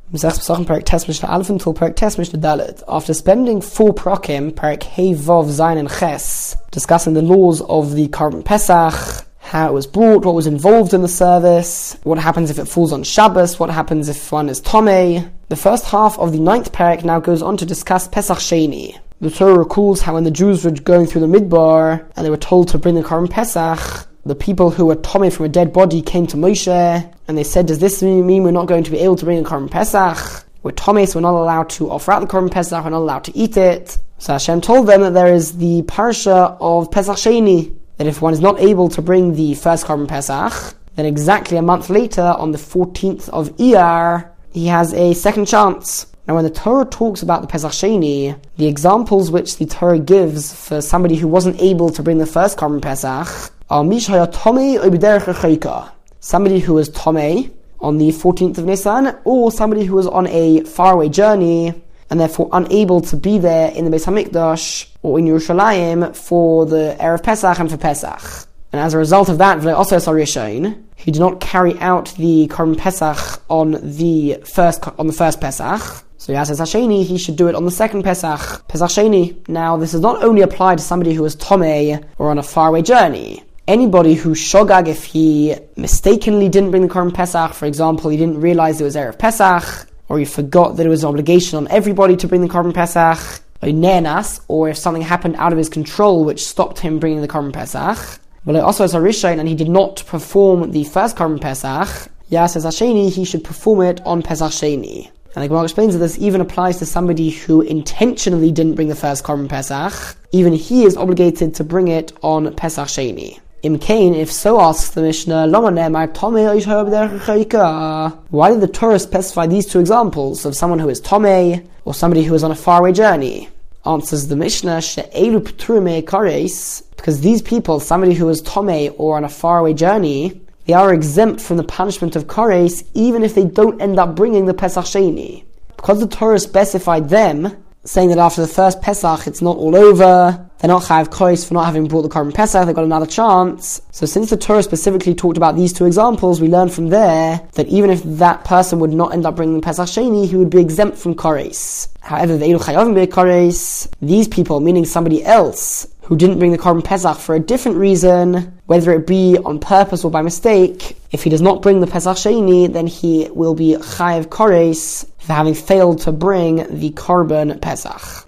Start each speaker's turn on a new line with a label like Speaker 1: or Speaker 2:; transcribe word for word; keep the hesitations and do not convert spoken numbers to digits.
Speaker 1: After spending four prakim, Parak Hey Vav Zayin and Ches, discussing the laws of the Korban Pesach, how it was brought, what was involved in the service, what happens if it falls on Shabbos, what happens if one is Tomei. The first half of the ninth parak now goes on to discuss Pesach Sheni. The Torah recalls how when the Jews were going through the Midbar and they were told to bring the Korban Pesach, the people who were Tomei from a dead body came to Moshe and they said, does this mean we're not going to be able to bring a Korban Pesach? We're Tomei, so we're not allowed to offer out the Korban Pesach, we're not allowed to eat it. So Hashem told them that there is the parsha of Pesach Sheni, that if one is not able to bring the first Korban Pesach, then exactly a month later, on the fourteenth of Iyar, he has a second chance. Now when the Torah talks about the Pesach Sheni, the examples which the Torah gives for somebody who wasn't able to bring the first Korban Pesach are Mishaya Tomei Obiderech Rechaika, somebody who was Tomei on the fourteenth of Nisan, or somebody who was on a faraway journey and therefore unable to be there in the Beis HaMikdash or in Yerushalayim for the Erev Pesach and for Pesach. And as a result of that, also Sarishon, he did not carry out the Korban Pesach on the first on the first Pesach. So Yasser Hasheni, he should do it on the second Pesach, Pesach Sheni. Now, this does not only apply to somebody who is Tomei or on a faraway journey. Anybody who shogag, if he mistakenly didn't bring the Korban Pesach, for example, he didn't realize it was Erev Pesach, or he forgot that it was an obligation on everybody to bring the Korban Pesach, or nenas, or if something happened out of his control which stopped him bringing the Korban Pesach, well, also as a Rishon, and he did not perform the first Korban Pesach, Yasser Hasheni, he should perform it on Pesach Sheni. And the Gemara explains that this even applies to somebody who intentionally didn't bring the first Korban Pesach. Even he is obligated to bring it on Pesach Sheni. Im Kain, if so, asks the Mishnah, why did the Torah specify these two examples of someone who is Tomei or somebody who is on a faraway journey? Answers the Mishnah, because these people, somebody who is Tomei or on a faraway journey, they are exempt from the punishment of Kares even if they don't end up bringing the Pesach Sheni. Because the Torah specified them, saying that after the first Pesach it's not all over, they're not chayav kois for not having brought the Korban Pesach, they've got another chance. So since the Torah specifically talked about these two examples, we learn from there that even if that person would not end up bringing Pesach Sheni, he would be exempt from koris. However, the Eilu chayavim be koris, these people, meaning somebody else who didn't bring the Korban Pesach for a different reason, whether it be on purpose or by mistake, if he does not bring the Pesach Sheni, then he will be chayav koris for having failed to bring the Korban Pesach.